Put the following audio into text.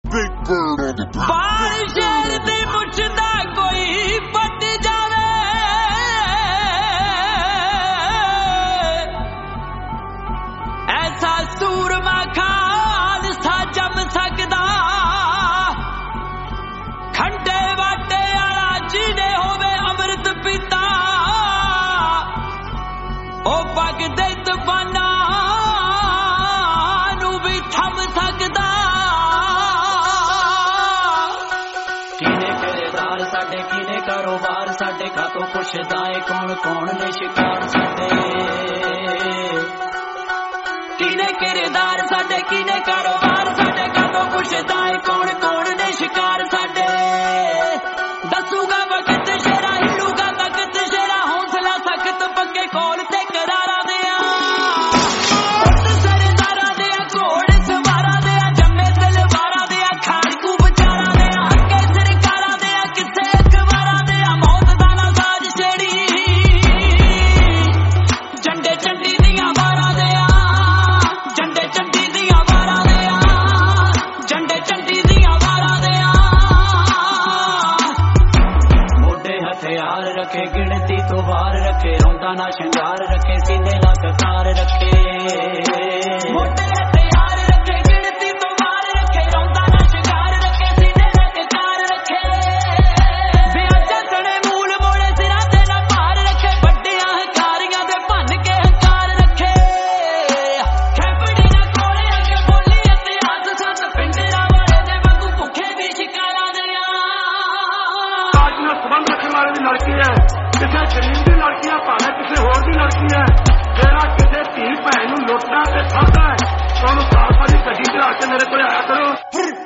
बारिशेर दी मुछदा कोई पट जावे ऐसा सूरमा खालसा जम सकदा खंडे वाटे आला जिने होवे अमृत पिता ओ पग दे तूफाना नू भी थम सकदा साडे किने कारोबार साडे खातों पुछदा है कौन कौन ने शिकार साडे किने किरदार साडे किने कारोबार साडे खातों पुछदा है कौन कौन ने शिकार साडे दसूगा वक्त शेरा हिलूगा तख्त शेरा हौसला सख्त पक्के कोल ते करारा दिया सरदारा दिया घोड़ सवारा दिया जम्मे तलवारा दिया खाड़कू बचारा दिया हके सरकारा दिया किसे अखबारा दिया मौत दा ना साज छेड़ी झंडे चंडी दियां वारा दिया झंडे चंडी दियां वारा दिया झंडे चंडी दियां वारा दिया मोटे हथियार रखे गिनती तो वार रखे रौंदा ना शंगार रखे सीने ला कतार रखे मोटे हथियार रखे गिनती तो वार रखे रौंदा ना शंगार रखे सीने ला कतार रखे ब्याजा सने मूल मोड़े सिरा ते ना पार रखे बड्डियां हकारियां दे भन के हंकार रखे खेपड़ी ना कोले अगे बोली इतिहास सत पिंडरा वाले दे वांगू भुखे भी शिकारा दिया आज ना संबंध रखने वाले दी लड़की है किसी गरीब दी लड़की है भावे किसी होर दी लड़की है जेड़ा किसी धी भैन नूं लुटदा ते फड़दा है तो उहनूं साल भर दी गड्डी चढ़ा के मेरे कोल आया करो।